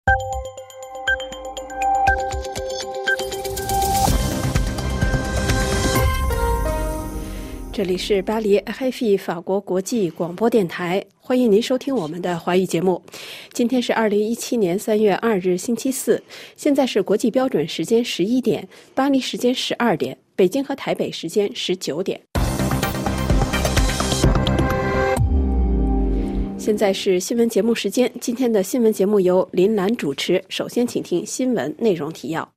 这里是巴黎 RFI 法国国际广播电台，欢迎您收听我们的华语节目。今天是2017年3月2日星期四，现在是国际标准时间11点，巴黎时间12点，北京和台北时间19点。现在是新闻节目时间，今天的新闻节目由林兰主持。首先请听新闻内容提要。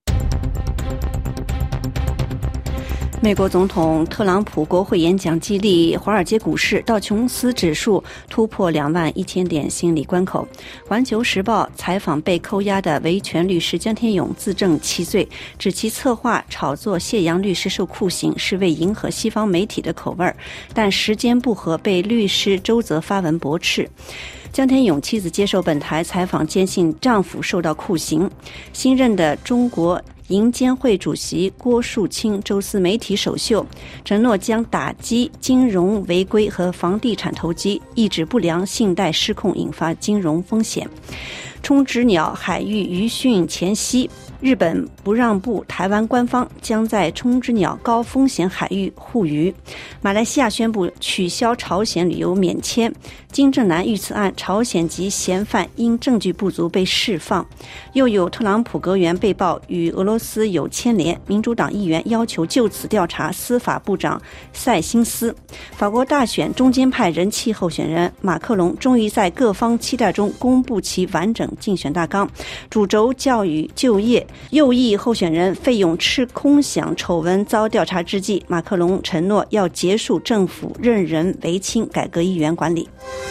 美国总统特朗普国会演讲激励华尔街股市，道琼斯指数突破21000点心理关口。环球时报采访被扣押的维权律师江天勇自证其罪，指其策划炒作谢阳律师受酷刑是为迎合西方媒体的口味，但时间不合被律师周泽发文驳斥。江天勇妻子接受本台采访，坚信丈夫受到酷刑。新任的中国银监会主席郭树清周四媒体首秀，承诺将打击金融违规和房地产投机，抑制不良信贷失控引发金融风险。冲之鸟海域渔汛前夕，日本不让步，台湾官方将在冲之鸟高风险海域护渔。马来西亚宣布取消朝鲜旅游免签。金正男遇刺案，朝鲜籍嫌犯因证据不足被释放。又有特朗普阁员被曝与俄罗斯有牵连，民主党议员要求就此调查司法部长塞辛斯。法国大选中间派人气候选人马克龙终于在各方期待中公布其完整竞选大纲，主轴教育就业。右翼候选人费用吃空饷丑闻遭调查之际，马克龙承诺要结束政府任人唯亲，改革议员管理。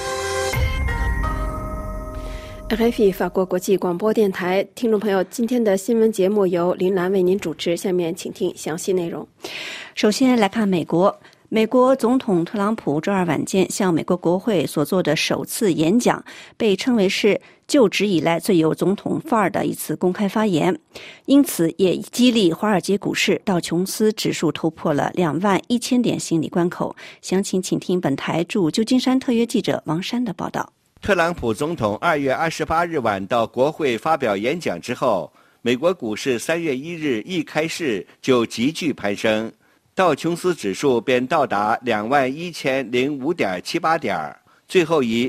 RFI 法国国际广播电台，听众朋友，今天的新闻节目由林兰为您主持，下面请听详细内容。 首先来看美国总统特朗普周二晚间向美国国会所做的首次演讲，被称为是就职以来最有总统范儿的一次公开发言，因此也激励华尔街股市，道琼斯指数突破了21000点心理关口。详情请听本台驻旧金山特约记者王珊的报道。 特朗普总统2月28日晚到国会发表演讲之后，美国股市3月1日一开市就急剧攀升，道琼斯指数便到达21005.78点，最后以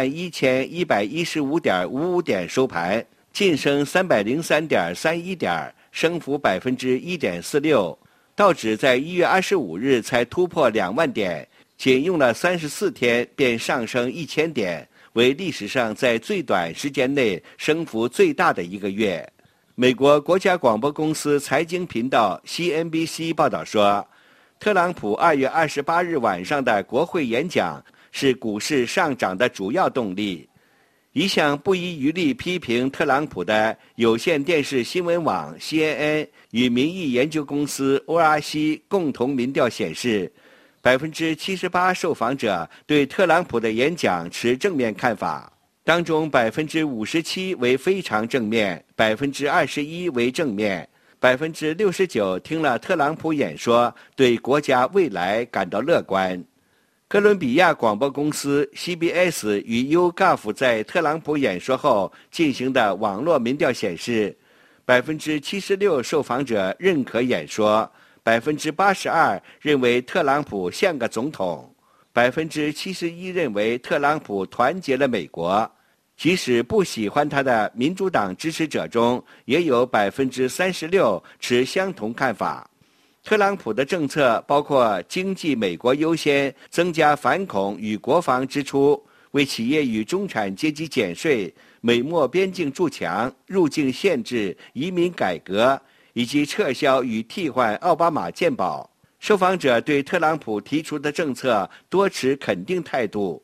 21115.55点收盘，晋升303.31点，升幅1.46%。道指在1月25日才突破2万点，仅用了34天便上升1000点，为历史上在最短时间内升幅最大的一个月。美国国家广播公司财经频道 CNBC 报道说，特朗普2月28日晚上的国会演讲是股市上涨的主要动力。一项不遗余力批评特朗普的有线电视新闻网 CNN 与民意研究公司 ORC 共同民调显示，78%受访者对特朗普的演讲持正面看法，当中57%为非常正面，21%为正面，69%听了特朗普演说对国家未来感到乐观。哥伦比亚广播公司 CBS 与 YouGov 在特朗普演说后进行的网络民调显示，76%受访者认可演说，82%认为特朗普像个总统，71%认为特朗普团结了美国。即使不喜欢他的民主党支持者中，也有36%持相同看法。特朗普的政策包括经济美国优先，增加反恐与国防支出，为企业与中产阶级减税，美墨边境筑墙，入境限制，移民改革，以及撤销与替换奥巴马健保。受访者对特朗普提出的政策多持肯定态度。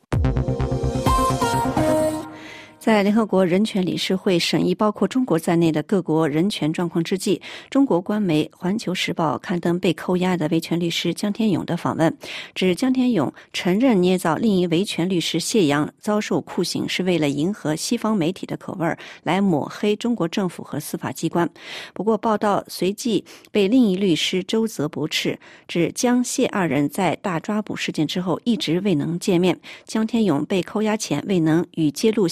在联合国人权理事会审议包括中国在内的各国人权状况之际，中国官媒《环球时报》刊登被扣押的维权律师江天勇的访问，指江天勇承认捏造另一维权律师谢阳遭受酷刑是为了迎合西方媒体的口味，来抹黑中国政府和司法机关。不过报道随即被另一律师周泽驳斥，指江谢二人在大抓捕事件之后一直未能见面，江天勇被扣押前未能与揭露谢阳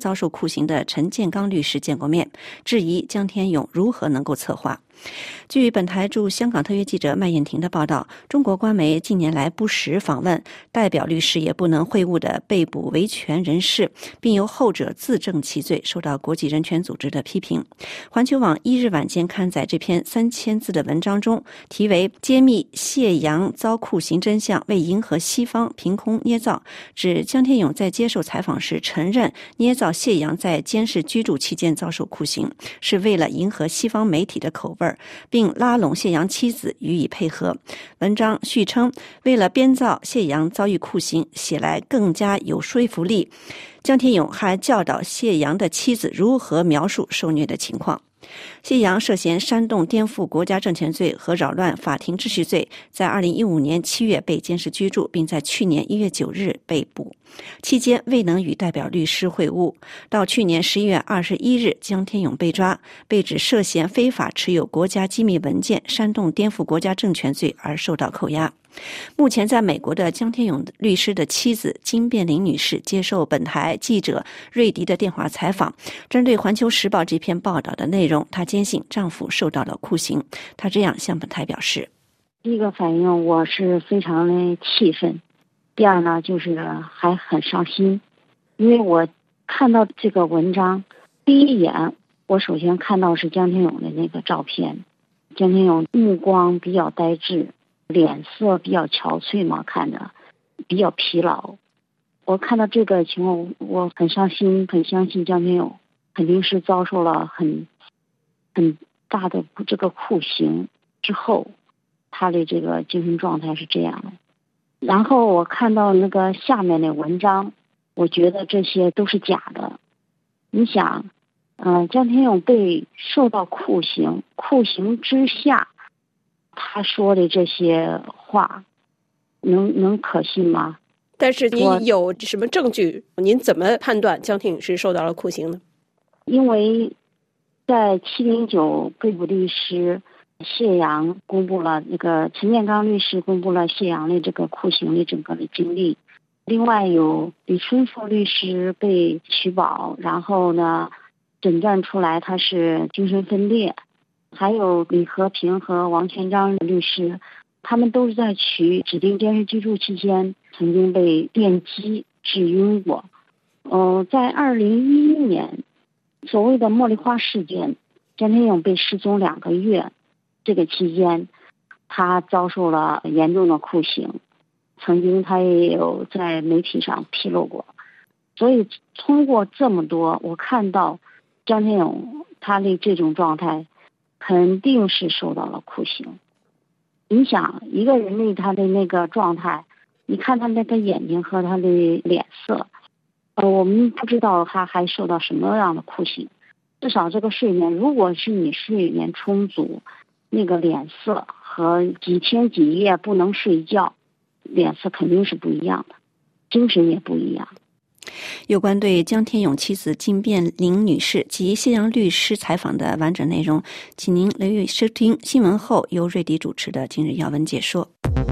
遭受酷刑的陈建刚律师见过面，质疑江天勇如何能够策划。据本台驻香港特约记者麦燕婷的报道，中国官媒近年来不时访问代表律师也不能会晤的被捕维权人士，并由后者自证其罪，受到国际人权组织的批评。环球网1日晚间刊载这篇3000字的文章中，题为揭秘谢阳遭酷刑真相，为迎合西方凭空捏造，指江天勇在接受采访时承认捏造谢阳在监视居住期间遭受酷刑，是为了迎合西方媒体的口味，并拉拢谢阳妻子予以配合。文章续称，为了编造谢阳遭遇酷刑写来更加有说服力，江天勇还教导谢阳的妻子如何描述受虐的情况。谢阳涉嫌煽动颠覆国家政权罪和扰乱法庭秩序罪，在2015年7月被监视居住，并在去年1月9日被捕，期间未能与代表律师会晤。到去年11月21日，江天勇被抓，被指涉嫌非法持有国家机密文件、煽动颠覆国家政权罪而受到扣押。目前在美国的江天勇律师的妻子金变玲女士接受本台记者瑞迪的电话采访，针对《环球时报》这篇报道的内容，她坚信丈夫受到了酷刑。她这样向本台表示： 第一个反应，我是非常的气愤。第二呢，就是还很伤心，因为我看到这个文章，第一眼我首先看到是江天勇的那个照片，江天勇目光比较呆滞，脸色比较憔悴嘛，看着比较疲劳。我看到这个情况，我很伤心，很相信江天勇肯定是遭受了很大的这个酷刑之后，他的这个精神状态是这样的。然后我看到那个下面的文章，我觉得这些都是假的。你想，江天勇被受到酷刑之下，他说的这些话，能可信吗？ 但是您有什么证据？您怎么判断江天勇是受到了酷刑呢？ 因为在709被捕律师谢阳公布了这个陈建刚律师公布了谢阳的这个酷刑的整个的经历，另外有李春富律师被取保，然后呢诊断出来他是精神分裂，还有李和平和王全章律师，他们都是在指定监视居住期间曾经被电击致晕过。在2011年所谓的茉莉花事件，江天勇被失踪2个月，这个期间他遭受了严重的酷刑，曾经他也有在媒体上披露过。所以通过这么多，我看到江天勇他的这种状态肯定是受到了酷刑。你想一个人的他的那个状态，你看他那个眼睛和他的脸色，我们不知道他还受到什么样的酷刑。至少这个睡眠，如果是你睡眠充足，那个脸色和几天几夜不能睡觉，脸色肯定是不一样的，精神也不一样。 有关对江天勇妻子金变玲女士及谢阳律师采访的完整内容，请您留意收听新闻后由瑞迪主持的今日要闻解说。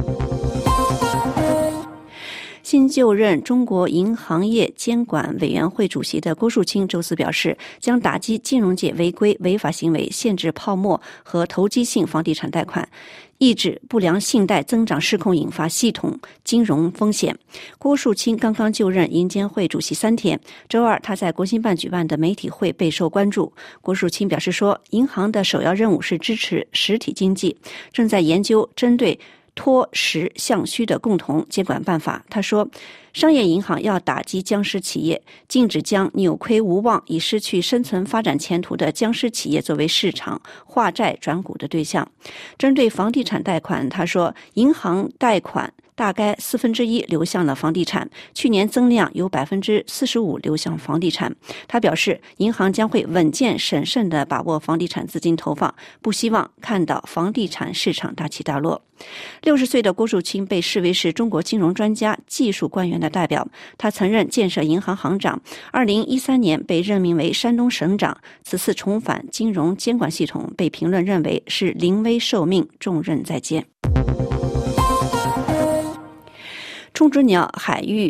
新就任中国银行业监管委员会主席的郭树清周四表示，将打击金融界违规违法行为，限制泡沫和投机性房地产贷款，抑制不良信贷增长失控引发系统金融风险。郭树清刚刚就任银监会主席3天，周二他在国新办举办的媒体会备受关注。郭树清表示说，银行的首要任务是支持实体经济，正在研究针对脱实向虚的共同监管办法。他说，商业银行要打击僵尸企业，禁止将扭亏无望已失去生存发展前途的僵尸企业作为市场化债转股的对象。针对房地产贷款，他说，银行贷款大概1/4流向了房地产，去年增量有45%流向房地产。他表示，银行将会稳健审慎地把握房地产资金投放，不希望看到房地产市场大起大落。60岁的郭树清被视为是中国金融专家、技术官员的代表，他曾任建设银行行长，2013年被任命为山东省长，此次重返金融监管系统被评论认为是临危受命，重任在肩。冲之鸟海域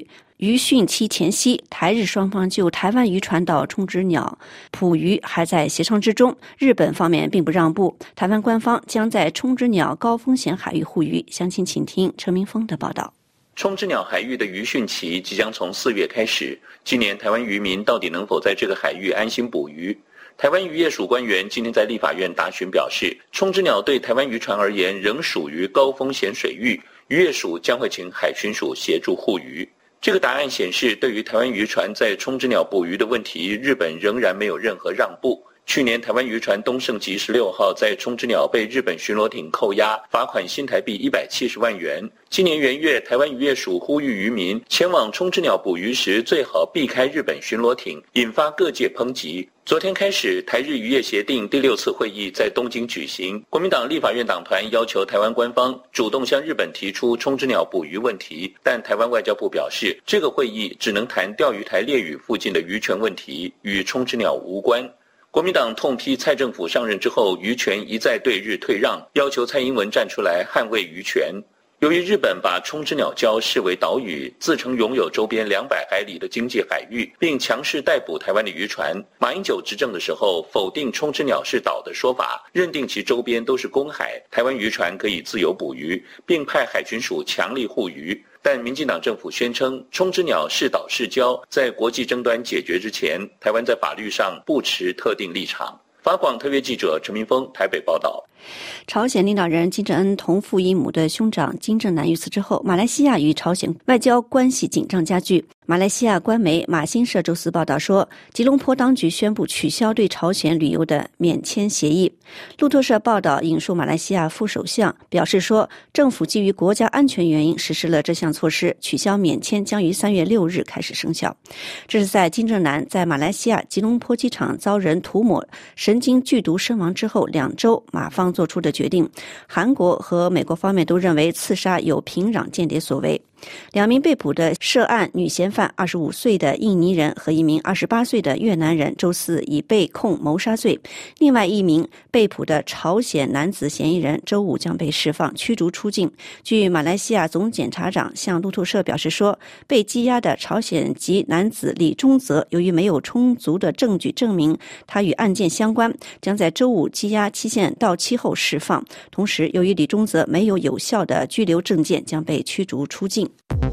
渔汛期前夕，台日双方就台湾渔船岛冲之鸟捕鱼还在协商之中。日本方面并不让步，台湾官方将在冲之鸟高风险海域护渔。详情请听陈明峰的报道。 冲之鸟海域的渔汛期即将从4月开始，今年台湾渔民到底能否在这个海域安心捕鱼？台湾渔业署官员今天在立法院答询表示，冲之鸟对台湾渔船而言仍属于高风险水域，渔业署将会请海巡署协助护渔。这个答案显示，对于台湾渔船在冲之鸟捕鱼的问题，日本仍然没有任何让步。去年台湾渔船东胜吉16号在冲之鸟被日本巡逻艇扣押，罚款新台币170万元。今年元月，台湾渔业署呼吁渔民前往冲之鸟捕鱼时最好避开日本巡逻艇，引发各界抨击。昨天开始，台日渔业协定第6次会议在东京举行。国民党立法院党团要求台湾官方主动向日本提出冲之鸟捕鱼问题，但台湾外交部表示，这个会议只能谈钓鱼台列屿附近的渔权问题，与冲之鸟无关。国民党痛批蔡政府上任之后，渔权一再对日退让，要求蔡英文站出来捍卫渔权。由于日本把冲之鸟礁视为岛屿，自称拥有周边200海里的经济海域，并强势逮捕台湾的渔船。马英九执政的时候，否定冲之鸟是岛的说法，认定其周边都是公海，台湾渔船可以自由捕鱼，并派海巡署强力护渔。但民进党政府宣称，冲之鸟是岛是礁，在国际争端解决之前，台湾在法律上不持特定立场。法广特约记者陈明峰台北报道。 朝鲜领导人金正恩同父异母的兄长金正男遇刺之后，马来西亚与朝鲜外交关系紧张加剧。马来西亚官媒马新社周四报道说，吉隆坡当局宣布取消对朝鲜旅游的免签协议。路透社报道引述马来西亚副首相表示说，政府基于国家安全原因实施了这项措施，取消免签将于3月6日开始生效。这是在金正男在马来西亚吉隆坡机场遭人涂抹神经剧毒身亡之后2周，马方做出的决定。韩国和美国方面都认为刺杀有平壤间谍所为。2名被捕的涉案女嫌犯25岁的印尼人和1名28岁的越南人周四已被控谋杀罪，另外1名被捕的朝鲜男子嫌疑人周五将被释放驱逐出境。据马来西亚总检察长向路透社表示说，被羁押的朝鲜籍男子李中泽由于没有充足的证据证明他与案件相关，将在周五羁押期限到期后释放。同时，由于李中泽没有有效的居留证件，将被驱逐出境。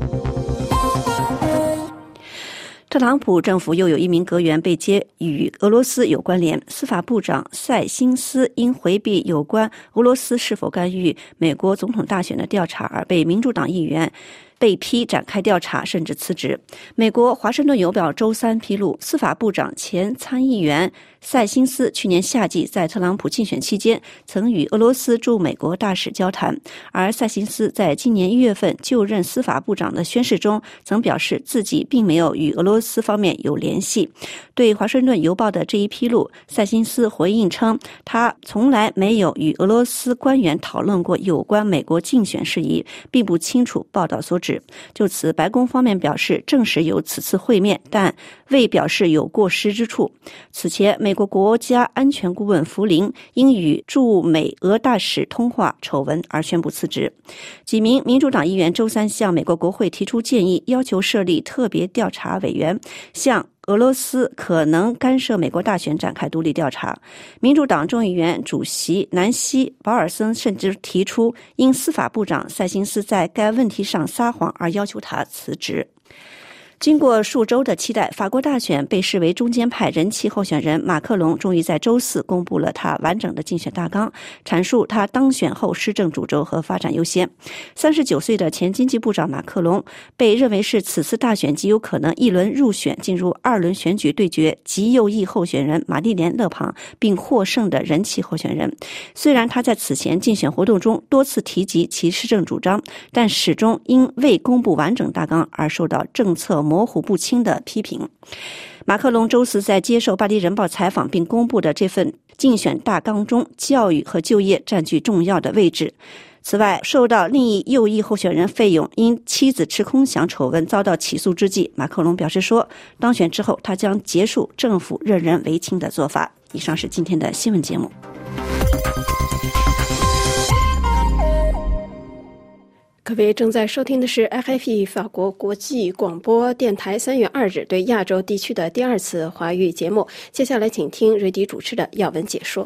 特朗普政府又有1名阁员被揭与俄罗斯有关联。司法部长塞辛斯因回避有关俄罗斯是否干预美国总统大选的调查而被民主党议员被批展开调查，甚至辞职。美国华盛顿邮报周三披露，司法部长前参议员塞辛斯去年夏季在特朗普竞选期间曾与俄罗斯驻美国大使交谈，而塞辛斯在今年1月份就任司法部长的宣誓中曾表示自己并没有与俄罗斯方面有联系。对华盛顿邮报的这一披露，塞辛斯回应称他从来没有与俄罗斯官员讨论过有关美国竞选事宜，并不清楚报道所指。就此，白宫方面表示证实有此次会面，但未表示有过失之处。此前，美国国家安全顾问福林因与驻美俄大使通话丑闻而宣布辞职。几名民主党议员周三向美国国会提出建议，要求设立特别调查委员，向俄罗斯可能干涉美国大选展开独立调查。民主党众议员主席南希·保尔森甚至提出因司法部长塞辛斯在该问题上撒谎而要求他辞职。经过数周的期待，法国大选被视为中间派人气候选人马克龙终于在周四公布了他完整的竞选大纲，阐述他当选后施政主轴和发展优先。39岁的前经济部长马克龙被认为是此次大选极有可能一轮入选进入2轮选举对决极右翼候选人玛丽莲·勒庞并获胜的人气候选人。虽然他在此前竞选活动中多次提及其施政主张，但始终因未公布完整大纲而受到政策模糊不清的批评。马克龙周四在接受巴黎人报采访并公布的这份竞选大纲中，教育和就业占据重要的位置。此外，受到另一右翼候选人费勇因妻子吃空饷丑闻遭到起诉之际，马克龙表示说，当选之后他将结束政府任人唯亲的做法。以上是今天的新闻节目。 各位正在收听的是 RFI 法国国际广播电台3月2日对亚洲地区的第2次华语节目。接下来请听瑞迪主持的要闻解说。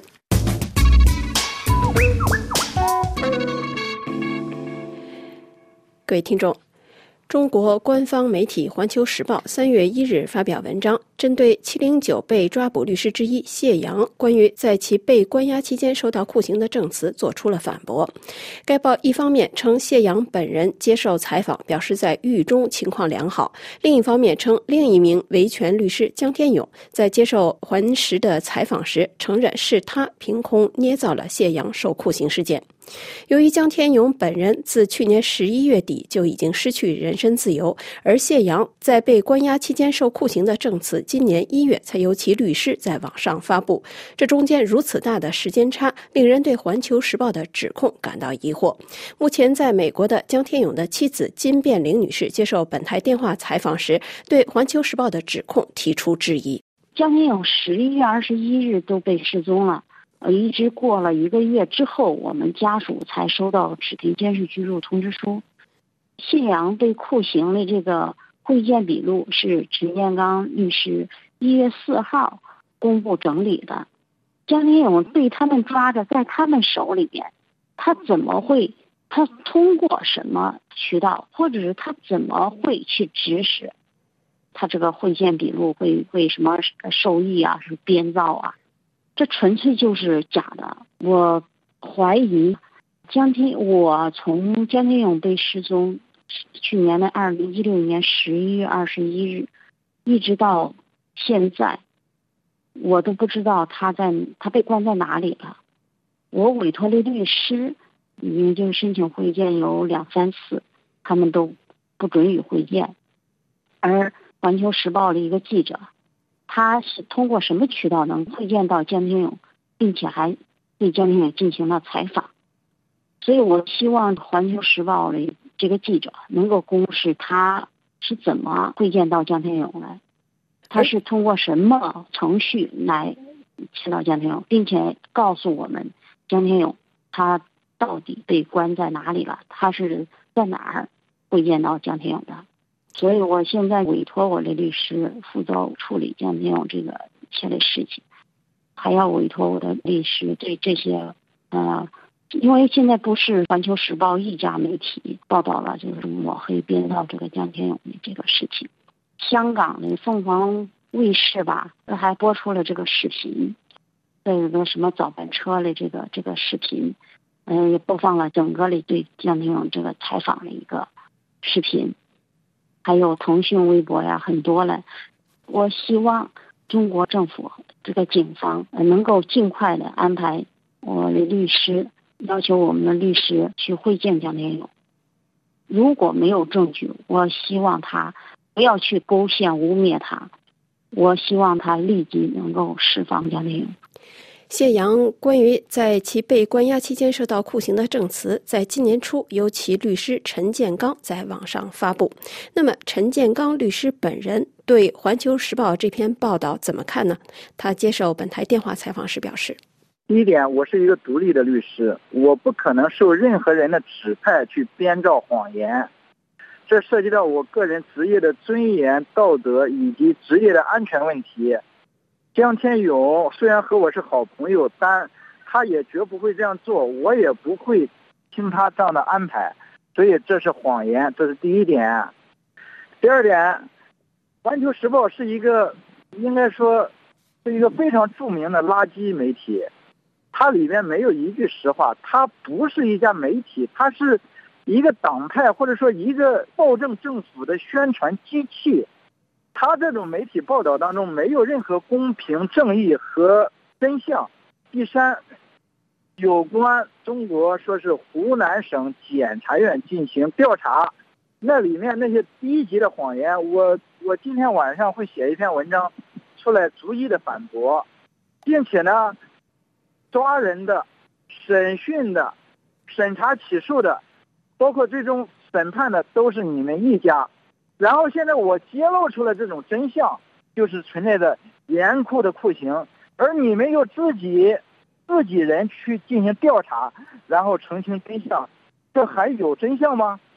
各位听众，中国官方媒体《环球时报》3月1日发表文章，针对709被抓捕律师之一谢阳关于在其被关押期间受到酷刑的证词做出了反驳。该报一方面称谢阳本人接受采访表示在狱中情况良好，另一方面称另一名维权律师江天勇在接受环时的采访时承认是他凭空捏造了谢阳受酷刑事件。由于江天勇本人自去年11月底就已经失去人身自由，而谢阳在被关押期间受酷刑的证词今年1月才由其律师在网上发布，这中间如此大的时间差，令人对《环球时报》的指控感到疑惑。目前在美国的江天勇的妻子金变玲女士接受本台电话采访时，对《环球时报》的指控提出质疑。 江天勇11月21日都被失踪了，一直过了1个月之后，我们家属才收到指定监视居住通知书。谢阳被酷刑的这个会见笔录是陈建刚律师1月4号公布整理的。江天勇被他们抓着在他们手里边，他通过什么渠道，或者是他怎么会去指使他这个会见笔录会什么受益啊，是编造啊，这纯粹就是假的。我怀疑我从江天勇被失踪去年的2016年11月21日一直到现在，我都不知道他被关在哪里了。我委托的律师已经就申请会见有2-3次，他们都不准予会见。而环球时报的一个记者，他是通过什么渠道能会见到江天勇，并且还对江天勇进行了采访。所以我希望环球时报的这个记者能够公示他是怎么会见到江天勇来，他是通过什么程序来见到江天勇，并且告诉我们江天勇他到底被关在哪里了，他是在哪儿会见到江天勇的。所以我现在委托我的律师负责处理江天勇这个一切的事情，还要委托我的律师对这些因为现在不是环球时报一家媒体报道了就是抹黑编造这个江天勇的这个事情，香港的凤凰卫视吧还播出了这个视频，这有个什么早班车的这个视频，也播放了整个的对江天勇这个采访的一个视频，还有腾讯微博呀很多了。我希望中国政府这个警方能够尽快的安排我的律师，要求我们的律师去会见江天勇。如果没有证据，我希望他不要去勾陷污蔑他，我希望他立即能够释放江天勇。 谢阳关于在其被关押期间受到酷刑的证词，在今年初由其律师陈建刚在网上发布。那么陈建刚律师本人对《环球时报》这篇报道怎么看呢？他接受本台电话采访时表示， 第一点，我是一个独立的律师，我不可能受任何人的指派去编造谎言，这涉及到我个人职业的尊严、道德以及职业的安全问题。江天勇虽然和我是好朋友，但他也绝不会这样做，我也不会听他这样的安排，所以这是谎言，这是第一点。第二点，环球时报是一个应该说是一个非常著名的垃圾媒体，它里面没有一句实话，它不是一家媒体，它是一个党派或者说一个暴政政府的宣传机器。他这种媒体报道当中没有任何公平正义和真相。第三，有关中国说是湖南省检察院进行调查，那里面那些低级的谎言，我今天晚上会写一篇文章出来逐一的反驳，并且呢，抓人的、审讯的、审查起诉的，包括最终审判的都是你们一家。然后现在我揭露出了这种真相，就是存在着严酷的酷刑，而你们又自己人去进行调查，然后澄清真相，这还有真相吗？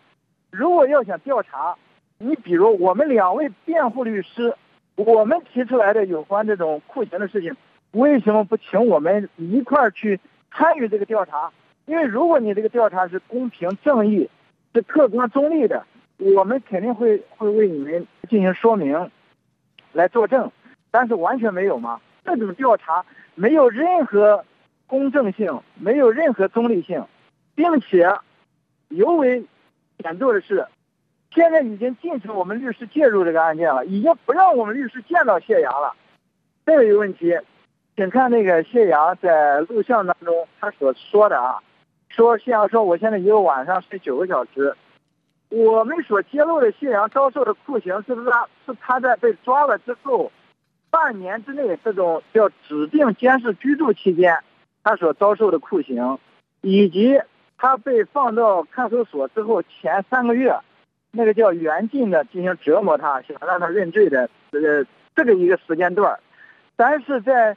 如果要想调查，你比如我们2位辩护律师，我们提出来的有关这种酷刑的事情，为什么不请我们一块儿去参与这个调查？因为如果你这个调查是公平正义，是客观中立的，我们肯定会为你们进行说明，来作证。但是完全没有嘛，这种调查没有任何公正性，没有任何中立性，并且尤为显著的是，现在已经禁止我们律师介入这个案件了，已经不让我们律师见到谢阳了。这有一个问题，请看那个谢阳在录像当中他所说的啊，说谢阳说我现在一个晚上睡9个小时。我们所揭露的谢阳遭受的酷刑，是不是他在被抓了之后半年之内，这种叫指定监视居住期间他所遭受的酷刑，以及他被放到看守所之后前3个月那个叫严禁的进行折磨他，想让他认罪的这个一个时间段。但是在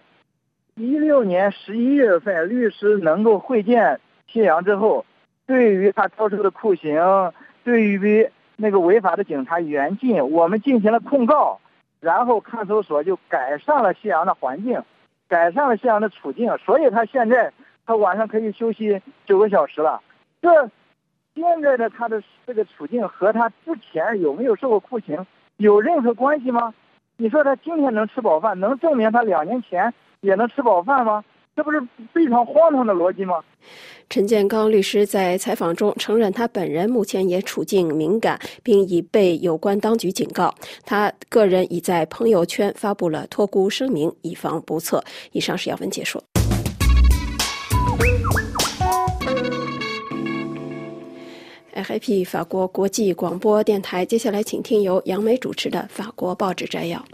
16年11月份律师能够会见谢阳之后，对于他遭受的酷刑，对于那个违法的警察严禁，我们进行了控告，然后看守所就改善了谢阳的环境，改善了谢阳的处境，所以他现在他晚上可以休息9个小时了。这现在的他的这个处境和他之前有没有受过酷刑有任何关系吗？你说他今天能吃饱饭，能证明他2年前也能吃饱饭吗？这不是非常荒唐的逻辑吗？ 陈建刚律师在采访中承认，他本人目前也处境敏感，并已被有关当局警告。他个人已在朋友圈发布了托孤声明，以防不测。以上是要闻解说。RFI 法国国际广播电台，接下来请听由杨梅主持的法国报纸摘要。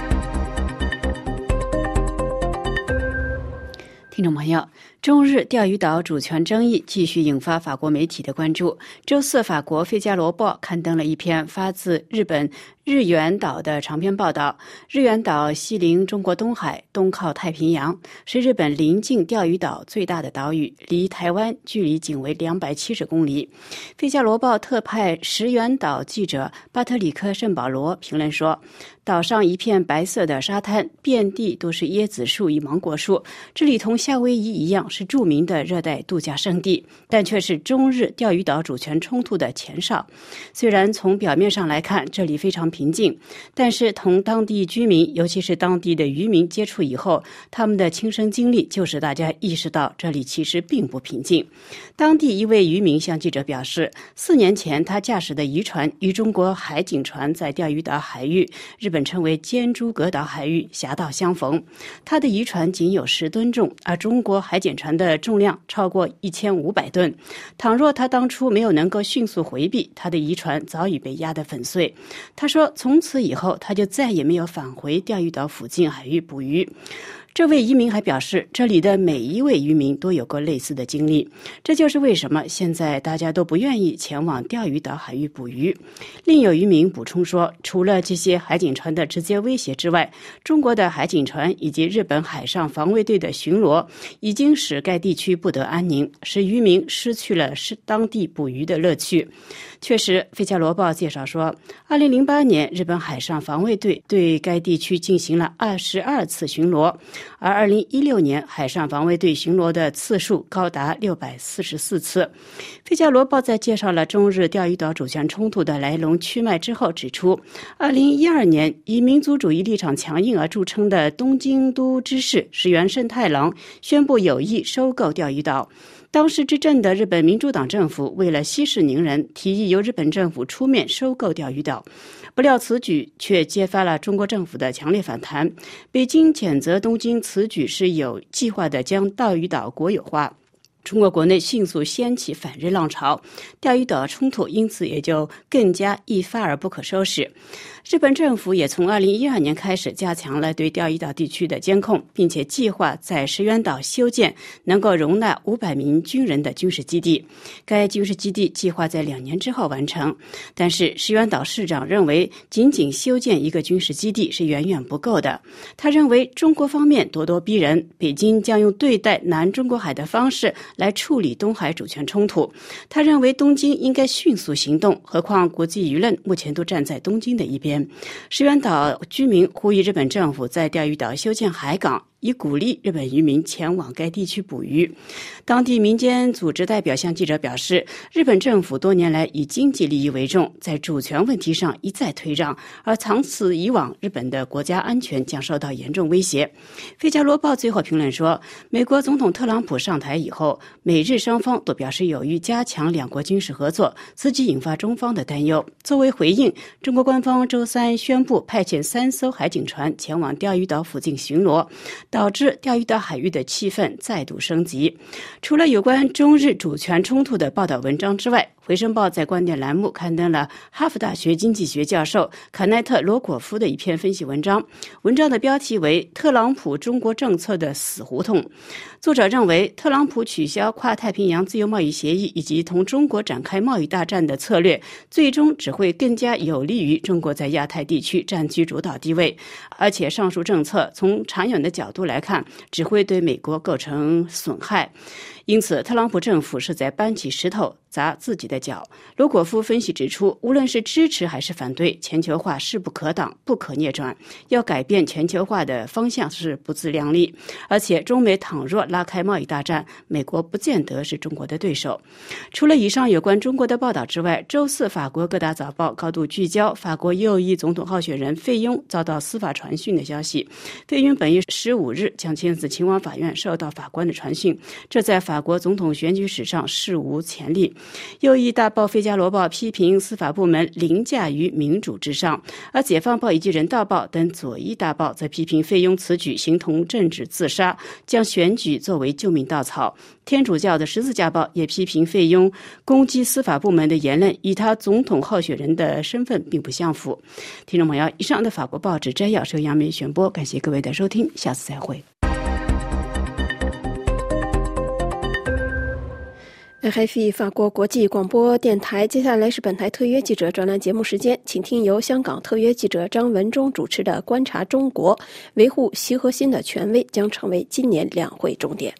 听众朋友，中日钓鱼岛主权争议继续引发法国媒体的关注。周四，法国《费加罗报》刊登了一篇发自日本日元岛的长篇报道。日元岛西临中国东海，东靠太平洋，是日本邻近钓鱼岛最大的岛屿，离台湾距离仅为270公里。《费加罗报》特派石原岛记者巴特里克·圣保罗评论说，岛上一片白色的沙滩，遍地都是椰子树与芒果树，这里同夏威夷一样是著名的热带度假胜地，但却是中日钓鱼岛主权冲突的前哨。虽然从表面上来看这里非常平静，但是同当地居民，尤其是当地的渔民接触以后，他们的亲身经历就使大家意识到这里其实并不平静。当地一位渔民向记者表示，4年前他驾驶的渔船与中国海警船在钓鱼岛海域，日本称为尖珠阁岛海域狭道相逢，他的渔船仅有10吨重，而中国海警船的重量超过1500吨。倘若他当初没有能够迅速回避，他的渔船早已被压得粉碎。他说，从此以后他就再也没有返回钓鱼岛附近海域捕鱼。这位渔民还表示，这里的每一位渔民都有过类似的经历，这就是为什么现在大家都不愿意前往钓鱼岛海域捕鱼。另有渔民补充说，除了这些海警船的直接威胁之外，中国的海警船以及日本海上防卫队的巡逻已经使该地区不得安宁，使渔民失去了当地捕鱼的乐趣。确实，《费加罗报》介绍说，2008年日本海上防卫队对该地区进行了22次巡逻，而2016年海上防卫队巡逻的次数高达644次。《费加罗报》在介绍了中日钓鱼岛主权冲突的来龙去脉之后指出，2012年以民族主义立场强硬而著称的东京都知事石原慎太郎宣布有意收购钓鱼岛。当时执政的日本民主党政府为了息事宁人，提议由日本政府出面收购钓鱼岛。不料此举却揭发了中国政府的强烈反弹，北京谴责东京此举是有计划的将钓鱼岛国有化。中国国内迅速掀起反日浪潮，钓鱼岛冲突因此也就更加一发而不可收拾。日本政府也从2012年开始加强了对钓鱼岛地区的监控，并且计划在石原岛修建能够容纳500名军人的军事基地。该军事基地计划在2年之后完成，但是石原岛市长认为仅仅修建一个军事基地是远远不够的。他认为中国方面咄咄逼人，北京将用对待南中国海的方式来处理东海主权冲突。他认为东京应该迅速行动，何况国际舆论目前都站在东京的一边。石垣岛居民呼吁日本政府在钓鱼岛修建海港，以鼓励日本渔民前往该地区捕鱼。当地民间组织代表向记者表示，日本政府多年来以经济利益为重，在主权问题上一再退让，而长此以往，日本的国家安全将受到严重威胁。费加罗报最后评论说，美国总统特朗普上台以后，美日双方都表示有意加强两国军事合作，此举引发中方的担忧。作为回应，中国官方周三宣布派遣3艘海警船前往钓鱼岛附近巡逻，导致钓鱼岛海域的气氛再度升级。除了有关中日主权冲突的报道文章之外，回声报在观点栏目刊登了哈佛大学经济学教授卡奈特·罗果夫的一篇分析文章，文章的标题为《特朗普中国政策的死胡同》。作者认为，特朗普取消跨太平洋自由贸易协议以及同中国展开贸易大战的策略，最终只会更加有利于中国在亚太地区占据主导地位，而且上述政策从长远的角度来看，只会对美国构成损害。因此，特朗普政府是在搬起石头砸自己的脚。罗果夫分析指出，无论是支持还是反对，全球化势不可挡，不可逆转。要改变全球化的方向是不自量力，而且中美倘若拉开贸易大战，美国不见得是中国的对手。除了以上有关中国的报道之外，周四法国各大早报高度聚焦法国右翼总统候选人费雍遭到司法传讯的消息。费雍本月15日将签字前往法院，受到法官的传讯，这在法国总统选举史上史无前例。右翼大报《费加罗报》批评司法部门凌驾于民主之上，而《解放报》以及《人道报》等左翼大报则批评费雍此举形同政治自杀，将选举作为救命稻草。天主教的《十字架报》也批评费雍攻击司法部门的言论与他总统候选人的身份并不相符。听众朋友，以上的法国报纸摘要是由杨梅选播，感谢各位的收听，下次再会。 RFI 法国国际广播电台，接下来是本台特约记者专栏节目时间，请听由香港特约记者张文忠主持的《观察中国》，维护习核心的权威将成为今年两会重点。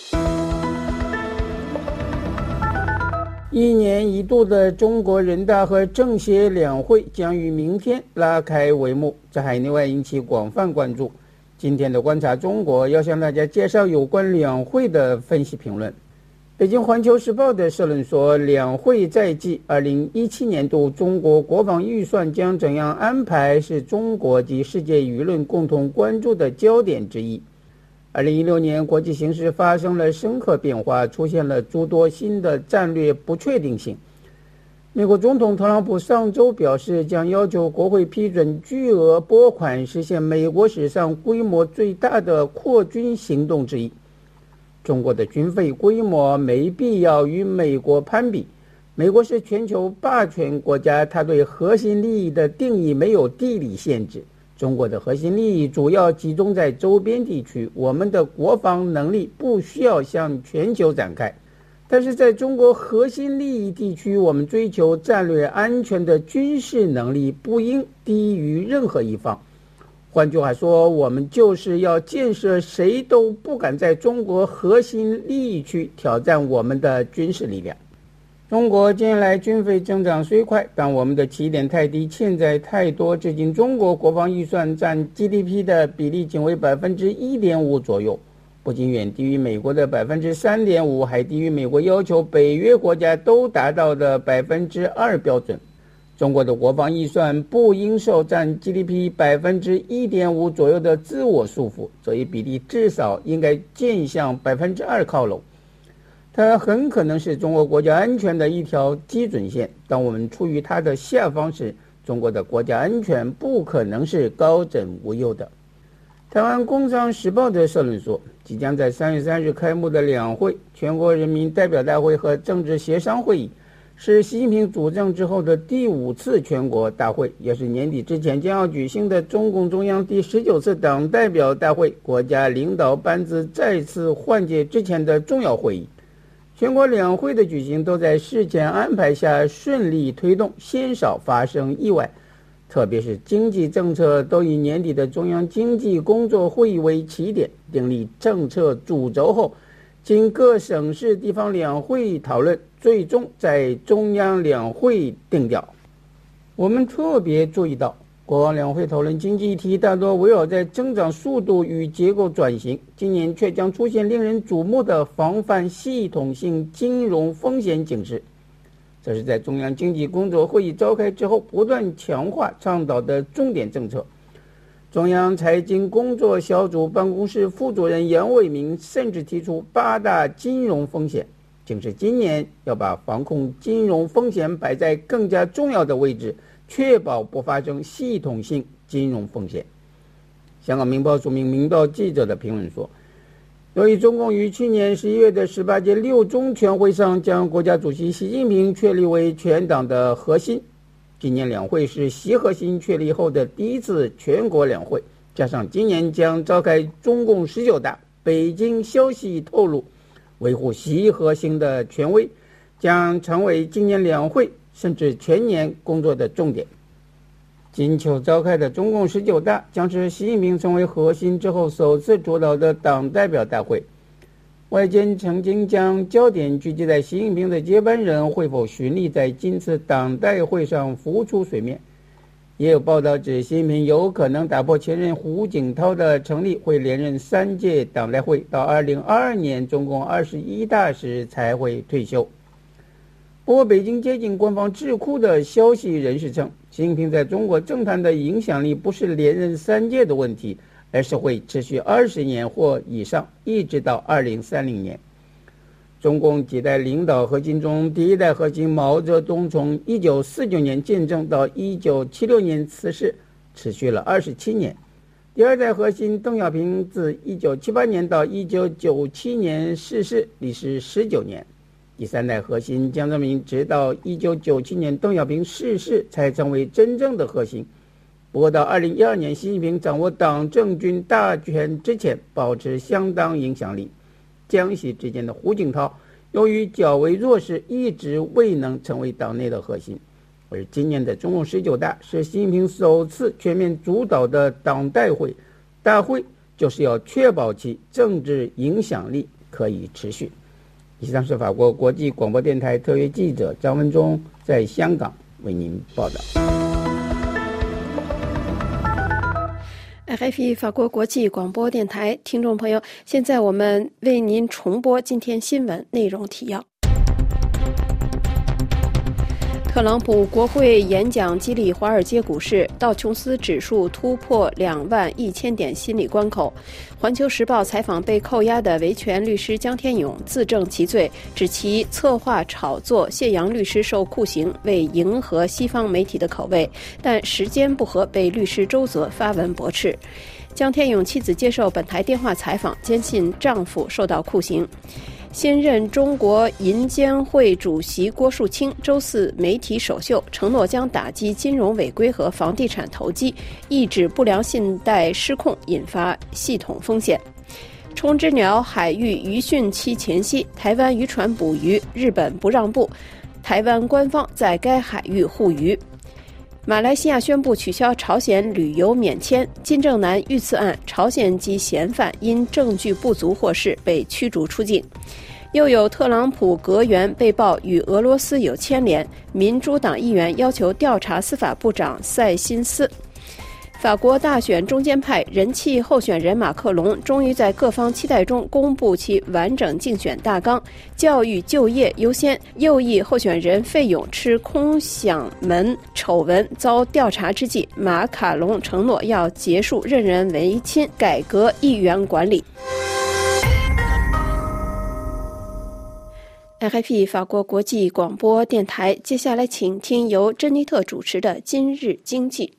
一年一度的中国人大和政协两会将于明天拉开帷幕，在海内外引起广泛关注。今天的《观察中国》要向大家介绍有关两会的分析评论。北京环球时报的社论说，两会在即，2017年度中国国防预算将怎样安排是中国及世界舆论共同关注的焦点之一。2016年国际形势发生了深刻变化，出现了诸多新的战略不确定性。美国总统特朗普上周表示，将要求国会批准巨额拨款，实现美国史上规模最大的扩军行动之一。中国的军费规模没必要与美国攀比，美国是全球霸权国家，它对核心利益的定义没有地理限制。中国的核心利益主要集中在周边地区，我们的国防能力不需要向全球展开。但是在中国核心利益地区，我们追求战略安全的军事能力不应低于任何一方。换句话说，我们就是要建设谁都不敢在中国核心利益区挑战我们的军事力量。中国近年来军费增长虽快，但我们的起点太低，欠债太多，至今中国国防预算占 GDP 的比例仅为 1.5% 左右，不仅远低于美国的 3.5%， 还低于美国要求北约国家都达到的 2% 标准。中国的国防预算不应受占 GDP 1.5% 左右的自我束缚，这一比例至少应该渐向 2% 靠拢。它很可能是中国国家安全的一条基准线，当我们处于它的下方时，中国的国家安全不可能是高枕无忧的。台湾工商时报的社论说，即将在3月3日开幕的两会，全国人民代表大会和政治协商会议，是习近平主政之后的第5次全国大会，也是年底之前将要举行的中共中央第19次党代表大会国家领导班子再次换届之前的重要会议。全国两会的举行都在事前安排下顺利推动，鲜少发生意外，特别是经济政策都以年底的中央经济工作会议为起点，订立政策主轴后， 经各省市地方两会讨论，最终在中央两会定调。我们特别注意到，国防两会讨论经济议题大多围绕在增长速度与结构转型，今年却将出现令人瞩目的防范系统性金融风险警示。这是在中央经济工作会议召开之后不断强化倡导的重点政策。中央财经工作小组办公室副主任杨伟明甚至提出8大金融风险，警示今年要把防控金融风险摆在更加重要的位置，确保不发生系统性金融风险。香港明报署名明报记者的评论说，由于中共于去年11月的18届6中全会上将国家主席习近平确立为全党的核心，今年两会是习核心确立后的第一次全国两会，加上今年将召开中共19大，北京消息透露，维护习核心的权威将成为今年两会甚至全年工作的重点。今秋召开的中共19大将是习近平成为核心之后首次主导的党代表大会。外间曾经将焦点聚集在习近平的接班人会否循例在今次党代会上浮出水面，也有报道指习近平有可能打破前任胡锦涛的成立会连任3届党代会，到2022年中共21大时才会退休。不过北京接近官方智库的消息人士称，习近平在中国政坛的影响力不是连任3届的问题，而是会持续20年或以上，一直到2030年。中共几代领导核心中，第一代核心毛泽东从1949年建政到1976年辞世，持续了27年。第二代核心邓小平自1978年到1997年逝世，历时19年。第三代核心江泽民直到1997年邓小平逝世才成为真正的核心。不过到2012年习近平掌握党政军大权之前，保持相当影响力。江习之间的胡锦涛由于较为弱势，一直未能成为党内的核心。而今年的中共19大是习近平首次全面主导的党代会，大会就是要确保其政治影响力可以持续。以上是法国国际广播电台特约记者张文忠在香港为您报道。 RFI 法国国际广播电台听众朋友，现在我们为您重播今天新闻内容提要。特朗普国会演讲激励华尔街股市，道琼斯指数突破21000点心理关口。环球时报采访被扣押的维权律师江天勇，自证其罪，指其策划炒作谢阳律师受酷刑，为迎合西方媒体的口味，但时间不合，被律师周泽发文驳斥。江天勇妻子接受本台电话采访，坚信丈夫受到酷刑。新任中国银监会主席郭树清周四媒体首秀，承诺将打击金融违规和房地产投机，抑制不良信贷失控引发系统风险。冲之鸟海域渔汛期前夕，台湾渔船捕鱼，日本不让步，台湾官方在该海域护渔。马来西亚宣布取消朝鲜旅游免签，金正男遇刺案朝鲜籍嫌犯因证据不足获释，被驱逐出境。又有特朗普阁员被曝与俄罗斯有牵连，民主党议员要求调查司法部长塞辛斯。法国大选中间派人气候选人马克龙终于在各方期待中公布其完整竞选大纲，教育就业优先。右翼候选人费勇吃空饷门丑闻遭调查之际，马卡龙承诺要结束任人唯亲，改革议员管理。RFI 法国国际广播电台，接下来请听由珍妮特主持的《今日经济》。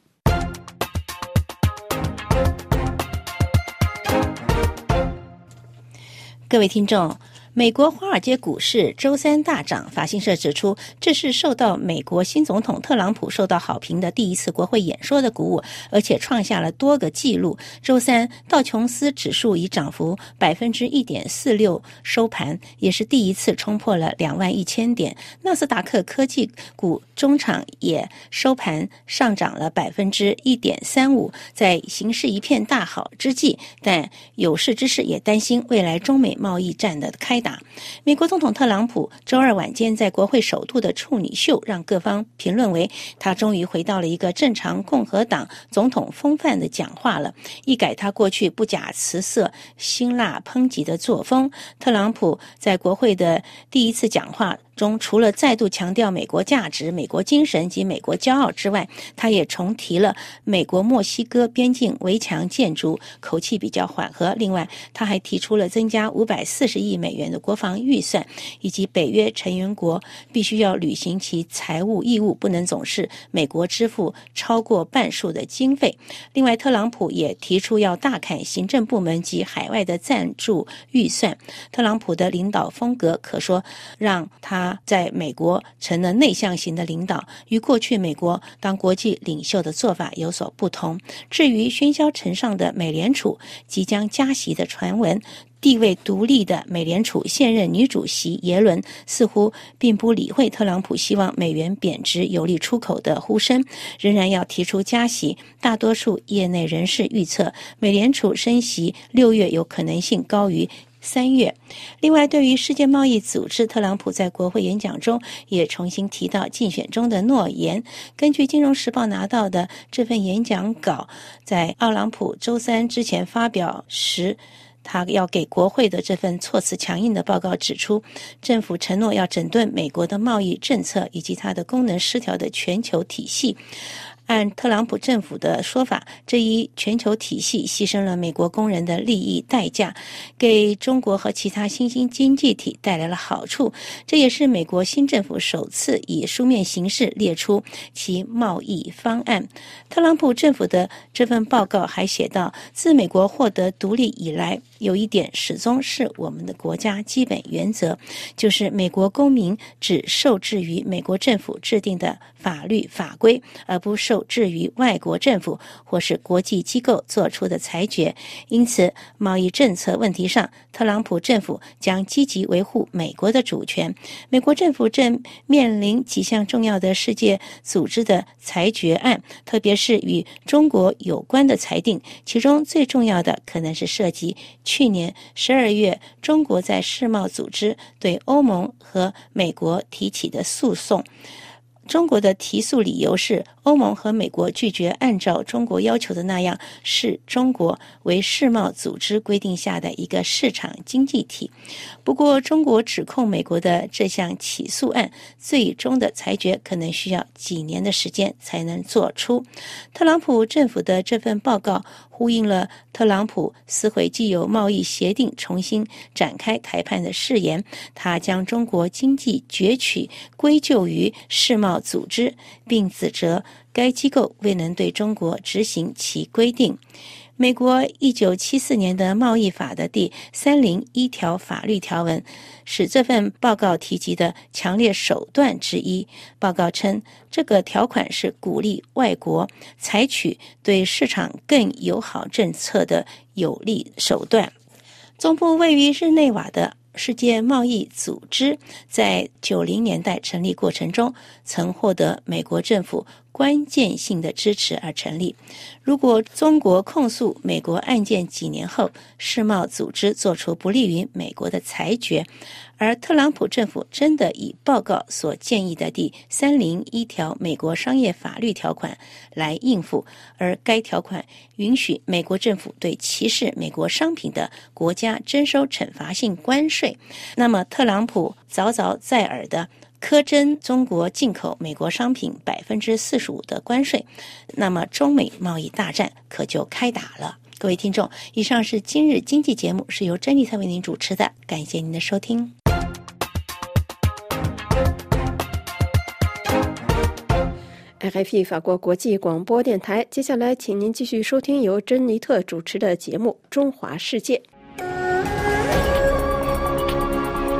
各位听众， 美国华尔街股市周三大涨，法新社指出，这是受到美国新总统特朗普受到好评的第一次国会演说的鼓舞，而且创下了多个纪录。周三，道琼斯指数以涨幅 1.46% 收盘，也是第一次冲破了21000点。纳斯达克科技股中场也收盘上涨了 1.35%， 在形势一片大好之际，但有识之士也担心未来中美贸易战的开打。美国总统特朗普周二晚间在国会首度的处女秀，让各方评论为他终于回到了一个正常共和党总统风范的讲话了，一改他过去不假辞色、辛辣抨击的作风。特朗普在国会的第一次讲话中，除了再度强调美国价值、美国精神及美国骄傲之外，他也重提了美国墨西哥边境围墙建筑，口气比较缓和。另外，他还提出了增加540亿美元的国防预算，以及北约成员国必须要履行其财务义务，不能总是美国支付超过半数的经费。另外，特朗普也提出要大砍行政部门及海外的赞助预算。特朗普的领导风格可说让他在美国成了内向型的领导，与过去美国当国际领袖的做法有所不同。至于喧嚣尘上的美联储即将加息的传闻，地位独立的美联储现任女主席耶伦似乎并不理会特朗普希望美元贬值有利出口的呼声，仍然要提出加息。大多数业内人士预测，美联储升息6月有可能性高于3月。另外，对于世界贸易组织，特朗普在国会演讲中也重新提到竞选中的诺言。根据《金融时报》拿到的这份演讲稿，在特朗普周三之前发表时，他要给国会的这份措辞强硬的报告指出，政府承诺要整顿美国的贸易政策以及它的功能失调的全球体系。按特朗普政府的说法，这一全球体系牺牲了美国工人的利益代价，给中国和其他新兴经济体带来了好处。这也是美国新政府首次以书面形式列出其贸易方案。特朗普政府的这份报告还写道，自美国获得独立以来，有一点始终是我们的国家基本原则，就是美国公民只受制于美国政府制定的法律法规，而不受制于外国政府或是国际机构做出的裁决。因此，贸易政策问题上，特朗普政府将积极维护美国的主权。美国政府正面临几项重要的世界组织的裁决案，特别是与中国有关的裁定，其中最重要的可能是涉及去年12月中国在世贸组织对欧盟和美国提起的诉讼。中国的提诉理由是，欧盟和美国拒绝按照中国要求的那样视中国为世贸组织规定下的一个市场经济体。不过，中国指控美国的这项起诉案最终的裁决可能需要几年的时间才能做出。特朗普政府的这份报告呼应了特朗普撕毁既有贸易协定重新展开谈判的誓言，他将中国经济攫取归咎于世贸组织，并指责该机构未能对中国执行其规定。美国1974年的贸易法的第301条法律条文是这份报告提及的强烈手段之一。报告称，这个条款是鼓励外国采取对市场更友好政策的有力手段。总部位于日内瓦的世界贸易组织在90年代成立过程中曾获得美国政府关键性的支持而成立。如果中国控诉美国案件几年后，世贸组织做出不利于美国的裁决，而特朗普政府真的以报告所建议的第301条美国商业法律条款来应付，而该条款允许美国政府对歧视美国商品的国家征收惩罚性关税，那么特朗普早早在耳的苛征中国进口美国商品45%的关税，那么中美贸易大战可就开打了。各位听众，以上是今日经济节目，是由珍妮特为您主持的，感谢您的收听。 RFI 法国国际广播电台，接下来请您继续收听由珍妮特主持的节目《中华世界》。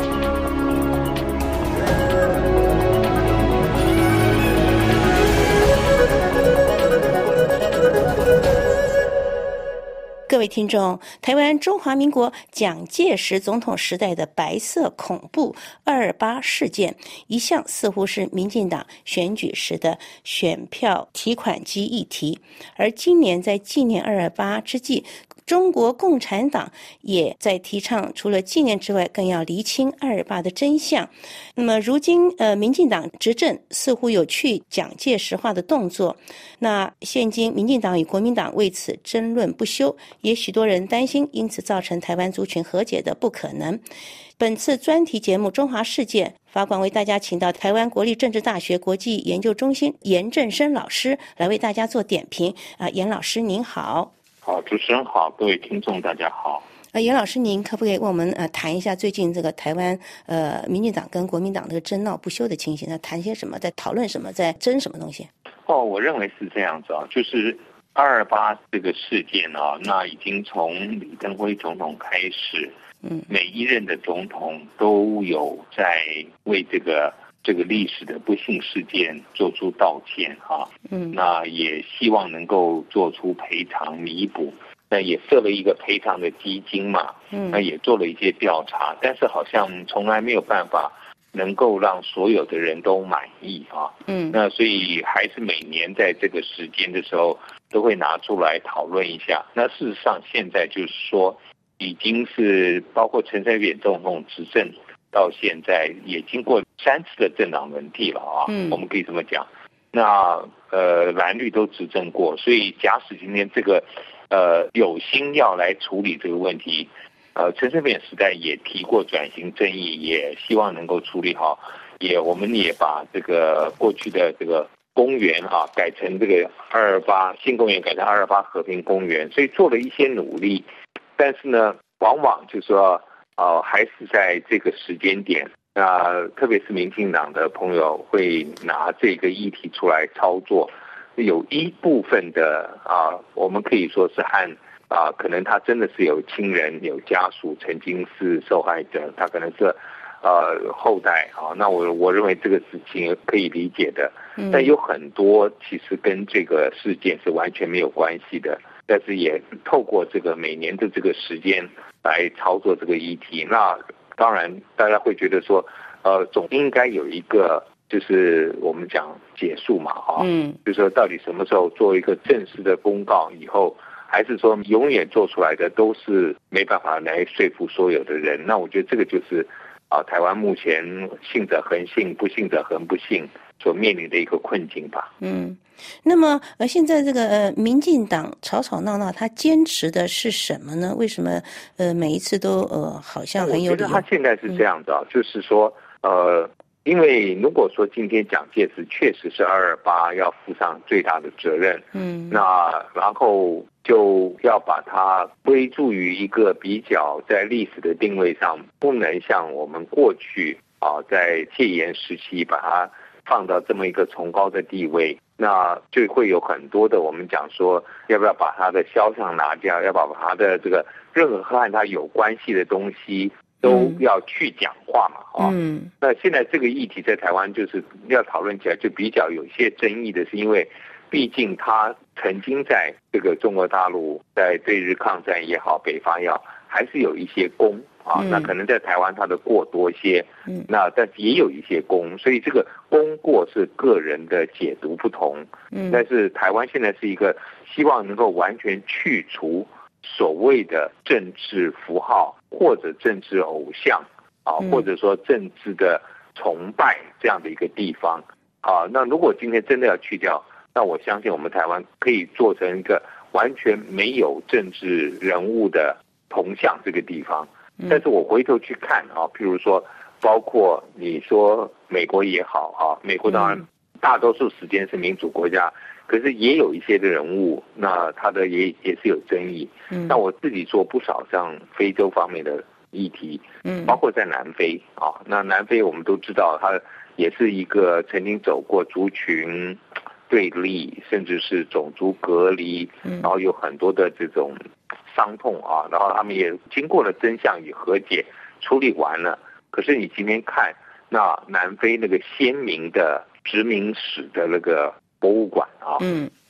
各位听众，台湾中华民国蒋介石总统时代的白色恐怖228事件，一向似乎是民进党选举时的选票提款机议题，而今年在纪念228之际，中国共产党也在提倡除了纪念之外，更要厘清228的真相。那么如今民进党执政似乎有去蒋介石化的动作，那现今民进党与国民党为此争论不休，也许多人担心因此造成台湾族群和解的不可能。本次专题节目《中华事件》，法广为大家请到台湾国立政治大学国际研究中心严正生老师来为大家做点评。严老师您好。 好，主持人好，各位听众大家好。 严老师，您可不可以为我们谈一下最近这个台湾民进党跟国民党这个争闹不休的情形？谈些什么？在讨论什么？在争什么东西？ 我认为是这样子啊，就是228这个事件啊，那已经从李登辉总统开始，每一任的总统都有在为这个历史的不幸事件做出道歉啊，那也希望能够做出赔偿弥补，那也设了一个赔偿的基金嘛，那也做了一些调查，但是好像从来没有办法能够让所有的人都满意啊，那所以还是每年在这个时间的时候都会拿出来讨论一下。那事实上现在就是说，已经是包括陈水扁总统执政到现在也经过3次的政党轮替了啊，我们可以这么讲。那蓝绿都执政过，所以假使今天这个有心要来处理这个问题，陈水扁时代也提过转型正义，也希望能够处理好，我们也把这个过去的这个公园改成这个228新公园，改成228和平公园，所以做了一些努力，但是呢，往往就是说还是在这个时间点，特别是民进党的朋友会拿这个议题出来操作，有一部分的我们可以说是和可能他真的是有亲人有家属曾经是受害者，他可能是后代那我认为这个事情可以理解的，但有很多其实跟这个事件是完全没有关系的，但是也透过这个每年的这个时间来操作这个议题。那当然大家会觉得说总应该有一个就是我们讲结束嘛就是说到底什么时候做一个正式的公告以后，还是说永远做出来的都是没办法来说服所有的人。那我觉得这个就是台湾目前信者恒信，不信者恒不信所面临的一个困境吧。 那么现在这个民进党吵吵闹闹，他坚持的是什么呢？为什么每一次都好像很有理由？ 我觉得他现在是这样的就是说因为如果说今天蒋介石确实是228要负上最大的责任，那然后就要把它归注于一个比较在历史的定位上，不能像我们过去在戒严时期把它放到这么一个崇高的地位，那就会有很多的我们讲说要不要把它的肖像拿掉，要把它的这个任何和它有关系的东西都要去讲话嘛那现在这个议题在台湾就是要讨论起来就比较有些争议的，是因为毕竟他曾经在这个中国大陆在对日抗战也好，北伐也好，还是有一些功那可能在台湾他的过多些那但也有一些功，所以这个功过是个人的解读不同但是台湾现在是一个希望能够完全去除所谓的政治符号或者政治偶像或者说政治的崇拜这样的一个地方那如果今天真的要去掉，那我相信我们台湾可以做成一个完全没有政治人物的铜像这个地方但是我回头去看譬如说包括你说美国也好美国当然大多数时间是民主国家，可是也有一些的人物，那他的也是有争议那我自己做不少像非洲方面的议题包括在南非那南非我们都知道它也是一个曾经走过族群对立甚至是种族隔离然后有很多的这种伤痛然后他们也经过了真相与和解处理完了，可是你今天看那南非那个鲜明的殖民史的那个博物馆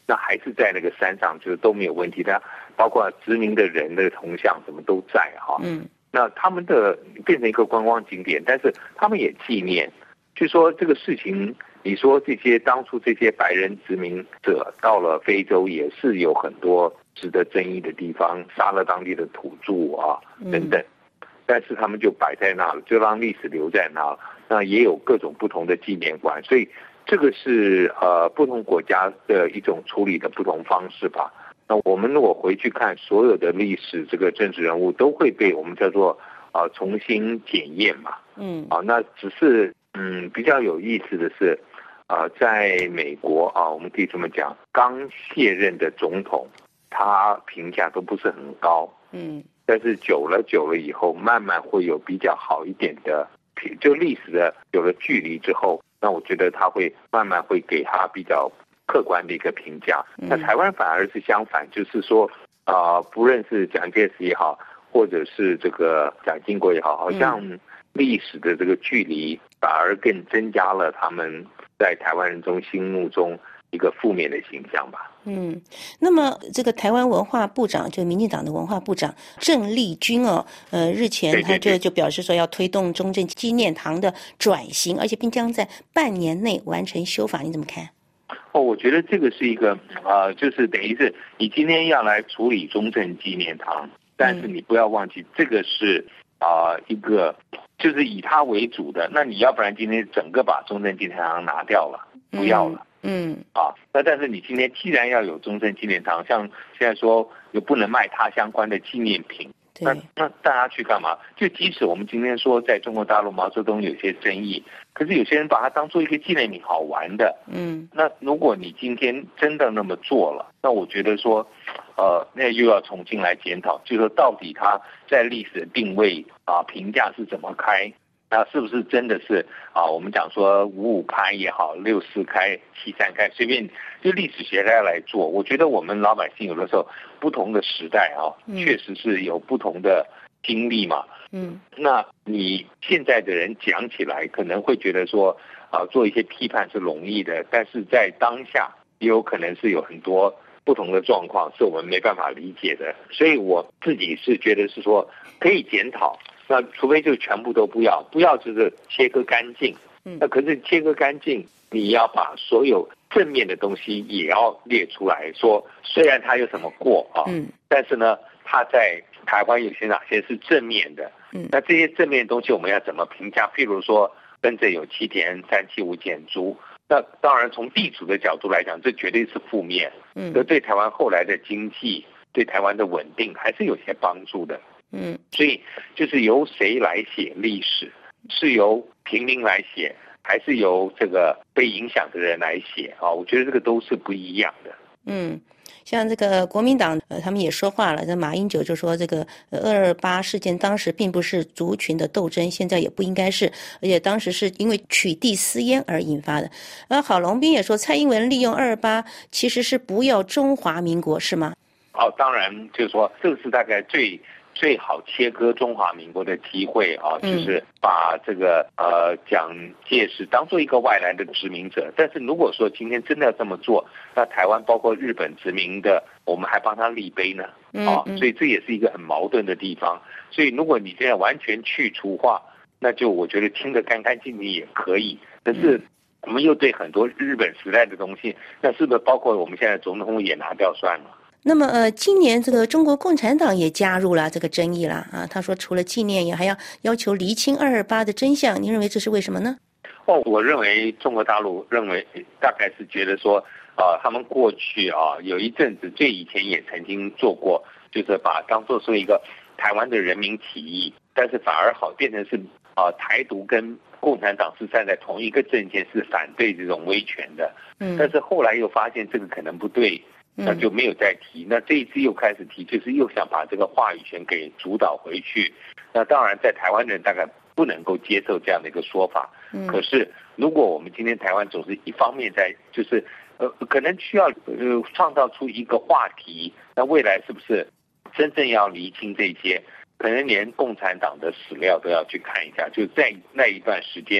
那还是在那个山上，就是都没有问题的，包括殖民的人的铜像什么都在哈。那他们的变成一个观光景点，但是他们也纪念，就说这个事情，你说这些当初这些白人殖民者到了非洲也是有很多值得争议的地方，杀了当地的土著啊等等，但是他们就摆在那了，就让历史留在那了。那也有各种不同的纪念馆，所以这个是不同国家的一种处理的不同方式吧。那我们如果回去看所有的历史，这个政治人物都会被我们叫做重新检验嘛。那只是比较有意思的是在美国我们可以这么讲，刚卸任的总统他评价都不是很高，但是久了以后，慢慢会有比较好一点的，就历史的有了距离之后，那我觉得他会慢慢会给他比较客观的一个评价。那台湾反而是相反，就是说不论是蒋介石也好，或者是这个蒋经国也好，好像历史的这个距离反而更增加了他们在台湾人中心目中一个负面的形象吧。 那么这个台湾文化部长，就民进党的文化部长郑丽君日前他就表示说要推动中正纪念堂的转型，而且并将在半年内完成修法，你怎么看？ 我觉得这个是一个就是等于是你今天要来处理中正纪念堂，但是你不要忘记这个是一个就是以它为主的，那你要不然今天整个把中正纪念堂拿掉了，不要了。那但是你今天既然要有中正纪念堂，像现在说又不能卖它相关的纪念品，那大家去干嘛？就即使我们今天说在中国大陆毛泽东有些争议，可是有些人把它当做一个纪念品好玩的。那如果你今天真的那么做了，那我觉得说那又要重新来检讨，就是说到底它在历史的定位评价是怎么开，那是不是真的是我们讲说55开也好，64开73开，随便就历史学家来做。我觉得我们老百姓有的时候不同的时代确实是有不同的经历嘛。那你现在的人讲起来可能会觉得说做一些批判是容易的，但是在当下也有可能是有很多不同的状况是我们没办法理解的。所以我自己是觉得是说可以检讨，那除非就全部都不要就是切割干净。那可是切割干净，你要把所有正面的东西也要列出来说，虽然它有什么过但是呢，它在台湾有些哪些是正面的。那这些正面的东西我们要怎么评价？譬如说跟着有7田375减租，那当然从地主的角度来讲，这绝对是负面。这对台湾后来的经济，对台湾的稳定还是有些帮助的。所以就是由谁来写历史，是由平民来写，还是由这个被影响的人来写我觉得这个都是不一样的。 像这个国民党他们也说话了，那马英九就说这个228事件当时并不是族群的斗争，现在也不应该是，而且当时是因为取缔私烟而引发的。而郝龙斌也说，蔡英文利用228其实是不要中华民国，是吗？ 当然就是说这个是大概最好切割中华民国的机会就是把这个蒋介石当做一个外来的殖民者。但是如果说今天真的要这么做，那台湾包括日本殖民的，我们还帮他立碑呢所以这也是一个很矛盾的地方。所以如果你现在完全去除化，那就我觉得清得干干净净也可以。可是我们又对很多日本时代的东西，那是不是包括我们现在总统府也拿掉算了？ 那么今年这个中国共产党也加入了这个争议了他说除了纪念也还要求厘清228的真相，您认为这是为什么呢？ 我认为中国大陆认为大概是觉得说他们过去有一阵子最以前也曾经做过，就是把当作是一个台湾的人民起义，但是反而变成是台独跟共产党是站在同一个阵线，是反对这种威权的。但是后来又发现这个可能不对，那就没有再提。那这一次又开始提，就是又想把这个话语权给主导回去。那当然在台湾人大概不能够接受这样的一个说法。可是如果我们今天台湾总是一方面在就是可能需要创造出一个话题，那未来是不是真正要厘清这些，可能连共产党的史料都要去看一下，就在那一段时间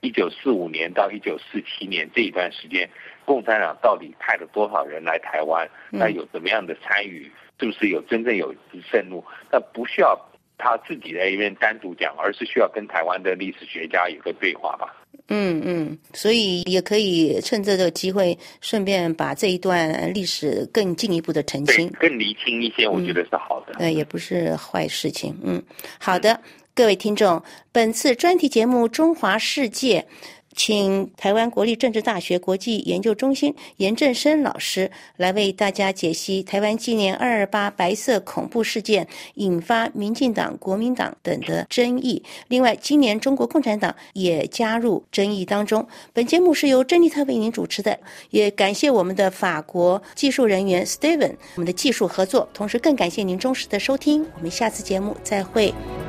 1945年到1947年这一段时间，共产党到底派了多少人来台湾？那有怎么样的参与？是不是有真正有盛怒？那不需要他自己在一边单独讲，而是需要跟台湾的历史学家有个对话吧。 所以也可以趁这个机会，顺便把这一段历史更进一步的澄清， 更厘清一些，我觉得是好的。 也不是坏事情。好的，各位听众，本次专题节目《中华世界》，请台湾国立政治大学国际研究中心严正生老师来为大家解析台湾纪念228白色恐怖事件引发民进党、国民党等的争议。另外，今年中国共产党也加入争议当中。本节目是由珍妮特为您主持的，也感谢我们的法国技术人员 Steven 我们的技术合作，同时更感谢您忠实的收听。我们下次节目再会。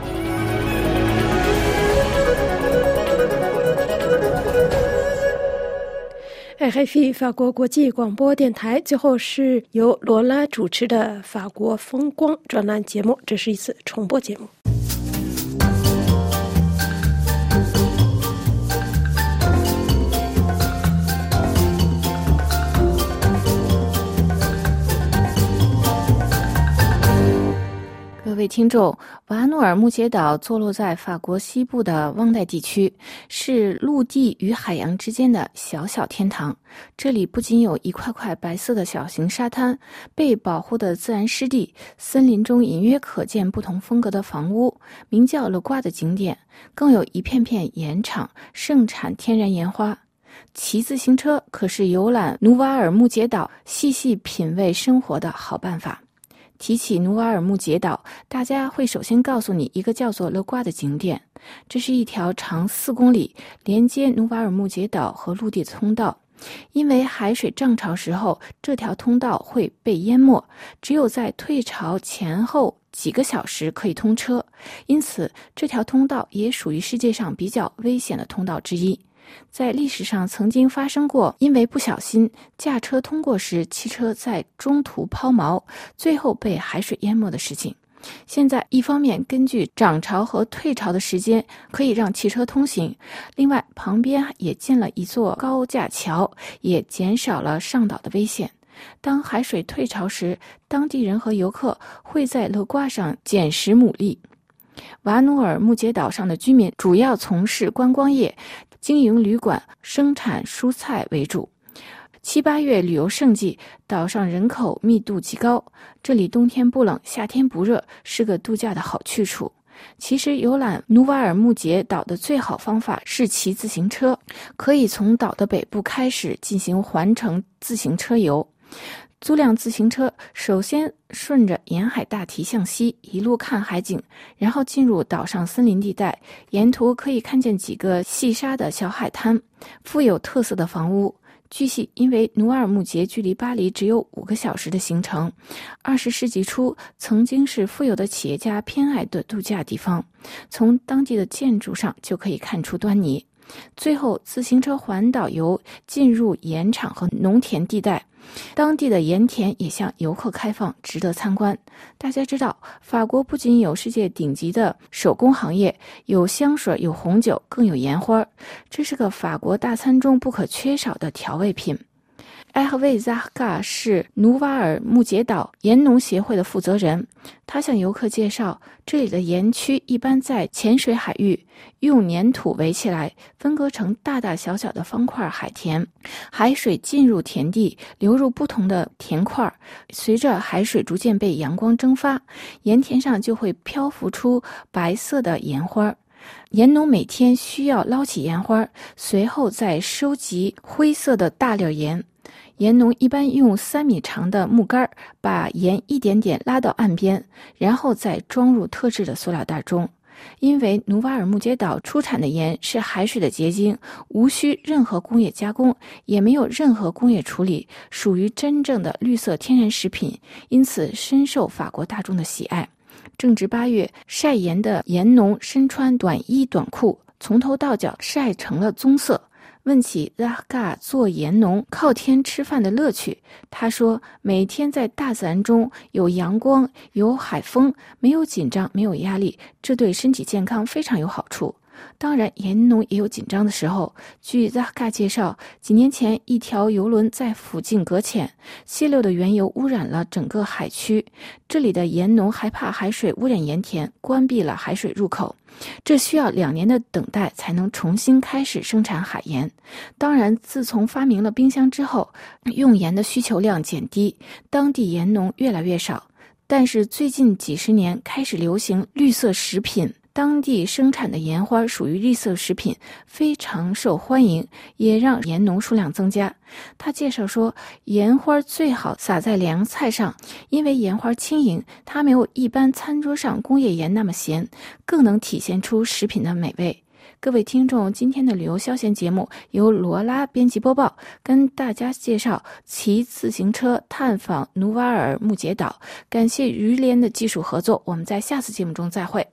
RFI 法国国际广播电台，最后是由罗拉主持的法国风光专栏节目，这是一次重播节目。 各位听众，瓦努尔穆杰岛坐落在法国西部的旺代地区，是陆地与海洋之间的小小天堂。这里不仅有一块块白色的小型沙滩，被保护的自然湿地，森林中隐约可见不同风格的房屋，名叫勒瓜的景点，更有一片片盐场，盛产天然盐花。骑自行车可是游览努瓦尔穆杰岛、细细品味生活的好办法。提起努瓦尔穆杰岛，大家会首先告诉你一个叫做勒瓜的景点，这是一条长4公里连接努瓦尔穆杰岛和陆地的通道。因为海水涨潮时候，这条通道会被淹没，只有在退潮前后几个小时可以通车，因此这条通道也属于世界上比较危险的通道之一。在历史上曾经发生过因为不小心驾车通过时，汽车在中途抛锚，最后被海水淹没的事情。现在一方面根据涨潮和退潮的时间可以让汽车通行，另外旁边也建了一座高架桥，也减少了上岛的危险。当海水退潮时，当地人和游客会在勒瓜上捡拾牡蛎。瓦努尔穆杰岛上的居民主要从事观光业，经营旅馆，生产蔬菜为主。7、8月旅游盛季，岛上人口密度极高，这里冬天不冷，夏天不热，是个度假的好去处。其实游览努瓦尔穆杰岛的最好方法是骑自行车，可以从岛的北部开始进行环城自行车游。租辆自行车，首先顺着沿海大堤向西，一路看海景，然后进入岛上森林地带，沿途可以看见几个细沙的小海滩，富有特色的房屋。据悉，因为努瓦尔穆杰距离巴黎只有5个小时的行程，20世纪初曾经是富有的企业家偏爱的度假地方，从当地的建筑上就可以看出端倪。最后，自行车环岛游进入盐场和农田地带，当地的盐田也向游客开放，值得参观。大家知道，法国不仅有世界顶级的手工行业，有香水，有红酒，更有盐花，这是个法国大餐中不可缺少的调味品。埃赫维扎嘎是努瓦尔穆杰岛盐农协会的负责人，他向游客介绍，这里的盐区一般在浅水海域，用粘土围起来，分割成大大小小的方块海田，海水进入田地，流入不同的田块，随着海水逐渐被阳光蒸发，盐田上就会漂浮出白色的盐花。盐农每天需要捞起盐花，随后再收集灰色的大粒盐。盐农一般用3米长的木杆把盐一点点拉到岸边，然后再装入特制的塑料袋中。因为努瓦尔穆杰岛出产的盐是海水的结晶，无需任何工业加工，也没有任何工业处理，属于真正的绿色天然食品，因此深受法国大众的喜爱。正值8月，晒盐的盐农身穿短衣短裤，从头到脚晒成了棕色。问起拉嘎做盐农靠天吃饭的乐趣，他说每天在大自然中有阳光，有海风，没有紧张，没有压力，这对身体健康非常有好处。 当然，盐农也有紧张的时候。据扎卡介绍，几年前一条油轮在附近搁浅，泄漏的原油污染了整个海区。这里的盐农害怕海水污染盐田，关闭了海水入口。这需要2年的等待才能重新开始生产海盐。当然，自从发明了冰箱之后，用盐的需求量减低，当地盐农越来越少。但是最近几十年开始流行绿色食品，当地生产的盐花属于绿色食品，非常受欢迎，也让盐农数量增加。他介绍说，盐花最好撒在凉菜上，因为盐花轻盈，它没有一般餐桌上工业盐那么咸，更能体现出食品的美味。各位听众，今天的旅游消闲节目由罗拉编辑播报，跟大家介绍骑自行车探访努瓦尔木杰岛。感谢于连的技术合作，我们在下次节目中再会。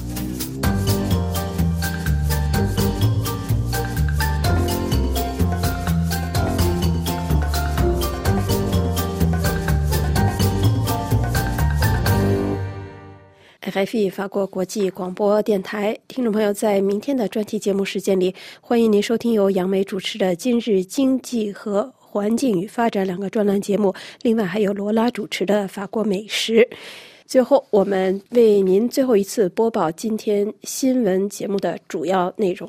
RFI 法国国际广播电台，听众朋友，在明天的专题节目时间里，欢迎您收听由杨梅主持的今日经济和环境与发展2个专栏节目，另外还有罗拉主持的法国美食。最后，我们为您最后一次播报今天新闻节目的主要内容。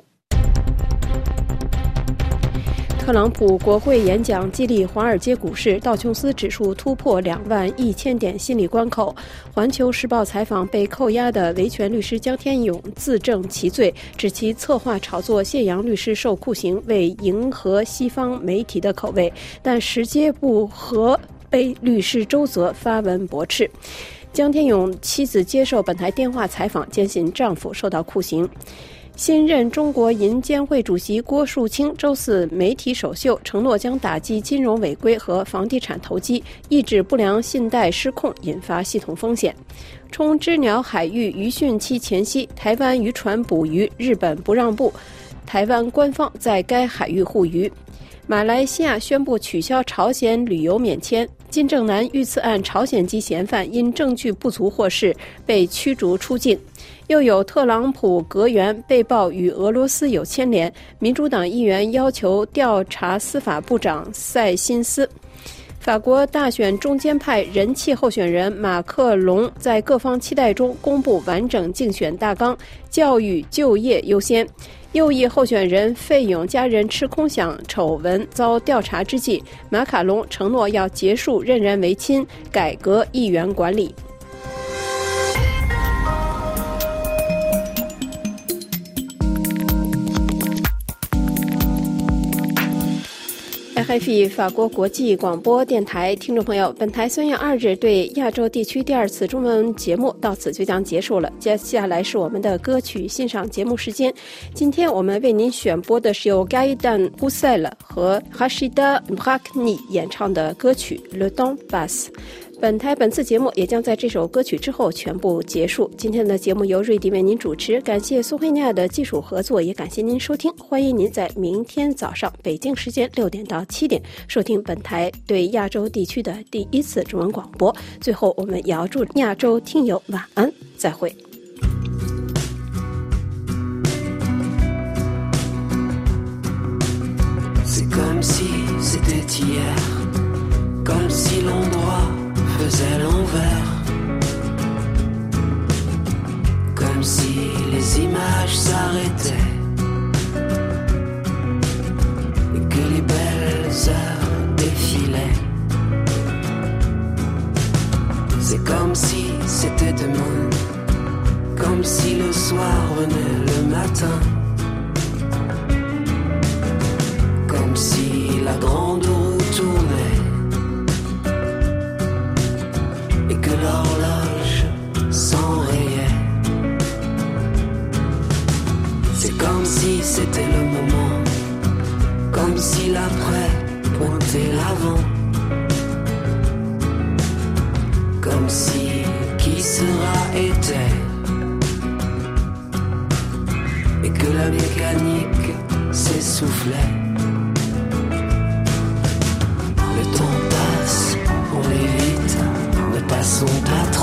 特朗普国会演讲激励华尔街股市，道琼斯指数突破21000点心理关口。环球时报采访被扣押的维权律师江天勇自证其罪，指其策划炒作谢阳律师受酷刑，为迎合西方媒体的口味，但实皆不合，被律师周泽发文驳斥。江天勇妻子接受本台电话采访，坚信丈夫受到酷刑。新任中国银监会主席郭树清周四媒体首秀，承诺将打击金融违规和房地产投机，抑制不良信贷失控引发系统风险。冲之鸟海域渔汛期前夕，台湾渔船捕鱼，日本不让步，台湾官方在该海域护渔。马来西亚宣布取消朝鲜旅游免签。金正男遇刺案朝鲜籍嫌犯因证据不足获释，被驱逐出境。又有特朗普阁员被曝与俄罗斯有牵连，民主党议员要求调查司法部长塞辛斯。法国大选中间派人气候选人马克龙在各方期待中公布完整竞选大纲，教育就业优先。右翼候选人费勇家人吃空饷丑闻遭调查之际，马卡龙承诺要结束任人唯亲，改革议员管理。RFI 法国国际广播电台听众朋友，本台3月2日对亚洲地区第2次中文节目到此就将结束了。接下来是我们的歌曲欣赏节目时间。今天我们为您选播的是由 Gaëtan Roussel 和 Rachida Brakni 演唱的歌曲 Le Temps Passe。本次节目也将在这首歌曲之后全部结束。今天的节目由瑞迪为您主持，感谢苏慧亚的技术合作，也感谢您收听。欢迎您在明天早上北京时间6点到7点收听本台对亚洲地区的第1次中文广播。最后，我们也要祝亚洲听友晚安，再会。 C'est comme si c'était hier, comme si l'endroit faisait l'envers, comme si les images s'arrêtaient et que les belles heures défilaient. C'est comme si c'était demain, comme si le soir venait le matin, comme si la grande roue tournait et que l'horloge s'enrayait. C'est comme si c'était le moment, comme si l'après pointait l'avant, comme si qui sera était, et que la mécanique s'essoufflait. Le temps passe, on est vite, ne passons pas